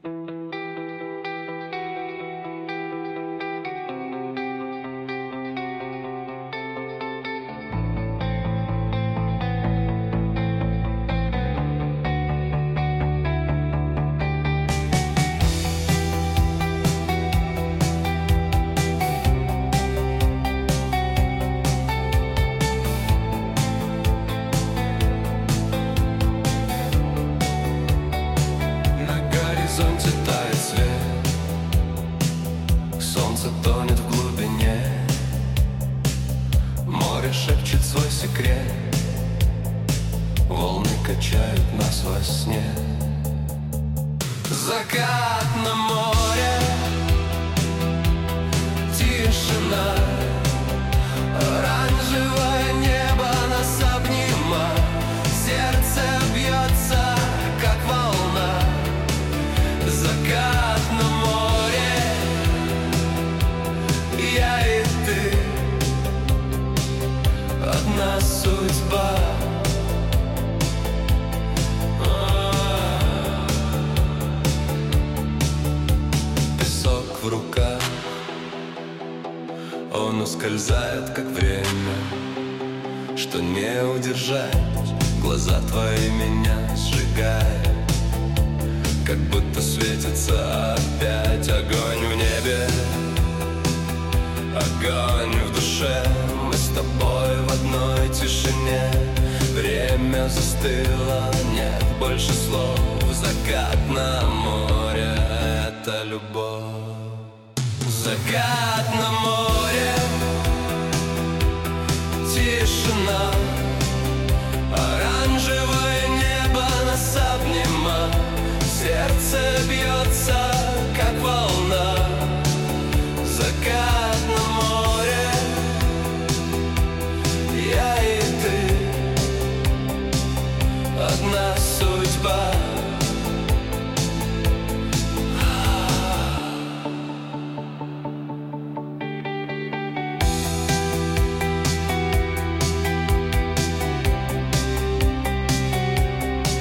Тонет в глубине, море шепчет свой секрет, волны качают нас во сне. Закат на море, тишина, оранжевое небо нас обнимает, сердце бьется, как волна. Закат на море, я и ты, одна судьба. Песок в руках, он ускользает, как время, что не удержать. Глаза твои меня сжигают, как будто светится опять огонь в небе, огонь в душе. Мы с тобой в одной тишине, время застыло, нет больше слов. Закат на море — это любовь. Закат на море.